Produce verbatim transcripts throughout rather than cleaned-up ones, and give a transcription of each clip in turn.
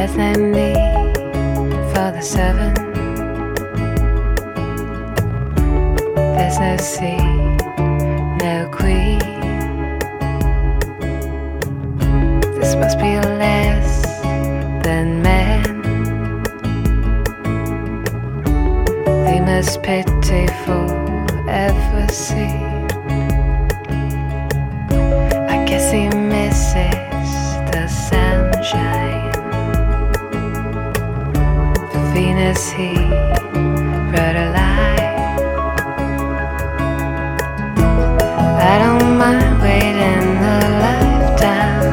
There's no need for the seven. There's no sea, no queen. This must be less than men. They must pitiful ever see. I guess he misses the sunshine. For Venus he wrote a lie. I don't mind waiting a lifetime,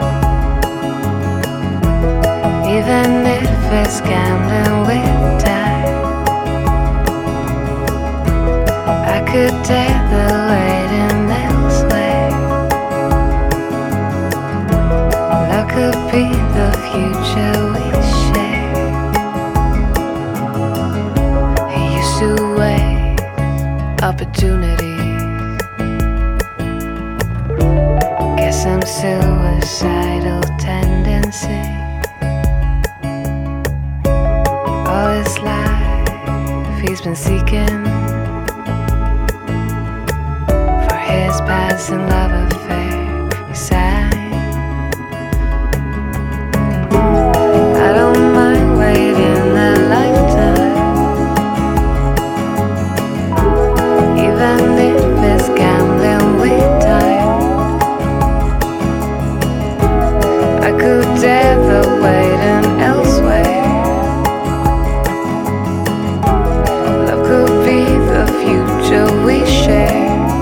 even if it's gambling with time. I could dare the waiting elsewhere. Love could be the future we share. He used to wait opportunity. Guess I'm suicidal tendency. All his life he's been seeking for his passing love affair. He sang, I don't mind waiting a lifetime, even if it's gambling with time. I could dare the waiting elsewhere. Love could be the future we share.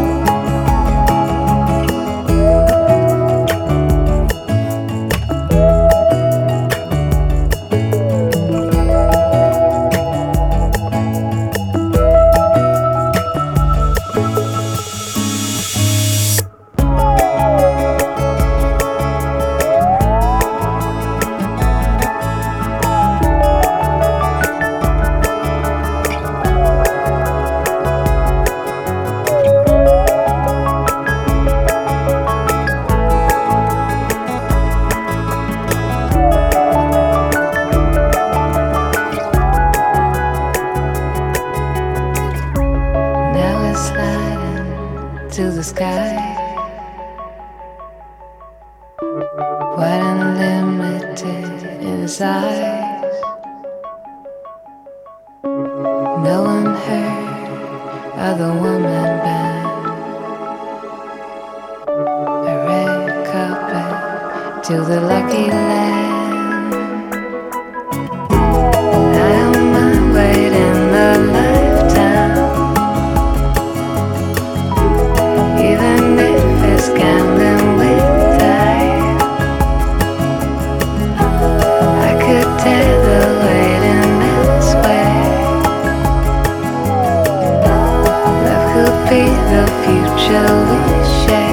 To the sky, wide unlimited in his eyes. No one heard of the woman band. A red carpet to the lucky land. I don't mind waiting a lifetime, even if it's gambling with time. I could dare the waiting elsewhere. Love could be the future we share.